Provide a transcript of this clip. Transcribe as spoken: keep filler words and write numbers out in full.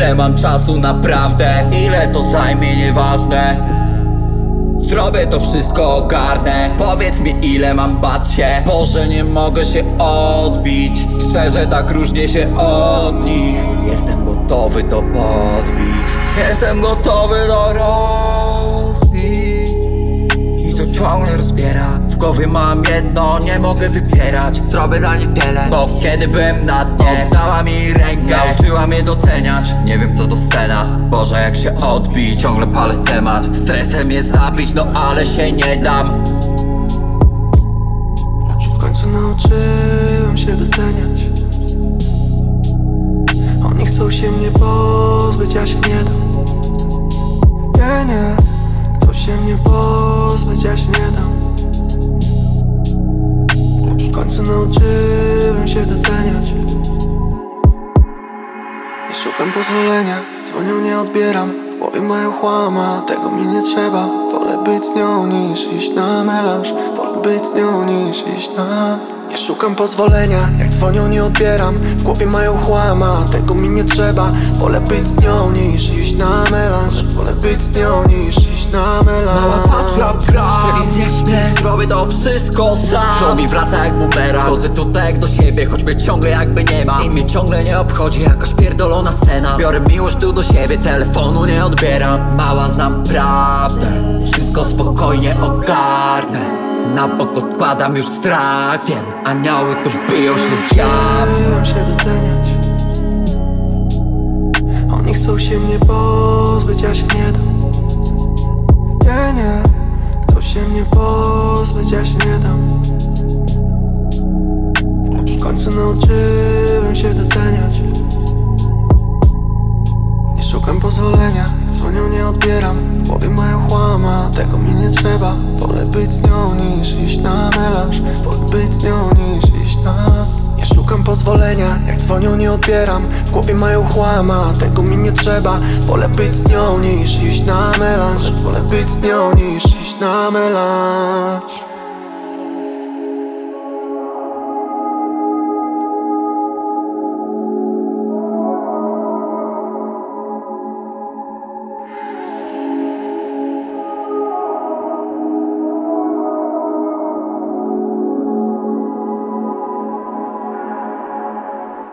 Ile mam czasu naprawdę? Ile to zajmie? Nieważne. Zrobię to wszystko, ogarnę. Powiedz mi, ile mam bać się. Boże, nie mogę się odbić. Szczerze, tak różnię się od nich. Jestem gotowy to podbić. Jestem gotowy to rozbić. I to ciągle rozbiera. W głowie mam jedno, nie mogę wybierać. Zrobię dla niej wiele, bo kiedy byłem na dnie, dała mi rękę, nauczyła mnie doceniać. Nie wiem co to scena, Boże jak się odbić. Ciągle palę temat, stresem je zabić, no ale się nie dam. W końcu nauczyłem się doceniać. Oni chcą się mnie pozbyć, ja się nie dam. Nie, nie, chcą się mnie pozbyć, ja się nie dam. W końcu nauczyłem się doceniać. Nie szukam pozwolenia, jak dzwonią nie odbieram. W głowie mają chłama, tego mi nie trzeba. Wolę być z nią niż iść na melanż. Wolę być z nią niż iść na... Nie szukam pozwolenia, jak dzwonią nie odbieram. W głowie mają chłama, tego mi nie trzeba. Wolę być z nią niż iść na melanż. Wolę być z nią niż iść na melanż. Mała patrz jak gram, czyli zjesz mnie. Zrobię to wszystko sam. Flow mi wraca jak bumerang. Chodzę tutaj jak do siebie, choćby ciągle jakby nie ma. I mnie ciągle nie obchodzi jakaś pierdolona scena. Biorę miłość tu do siebie, telefonu nie odbieram. Mała, znam prawdę, wszystko spokojnie ogarnę. Na bok odkładam już strach, wiem. Anioły tu biją się z diabłem. Nauczyłem się doceniać. Oni chcą się mnie pozbyć, ja się nie dam. Nie, nie, chcą się mnie pozbyć, ja się nie dam. W końcu nauczyłem się doceniać. Nie szukam pozwolenia, jak dzwonią nie odbieram. W głowie mają chłama, tego mi nie trzeba. Wolę być z nią niż iść na melanż. Wolę być z nią niż iść na... Nie szukam pozwolenia, jak dzwonią nie odbieram. W głowie mają chłama, tego mi nie trzeba. Wolę być z nią niż iść na melanż. Wolę być z nią niż iść na melanż.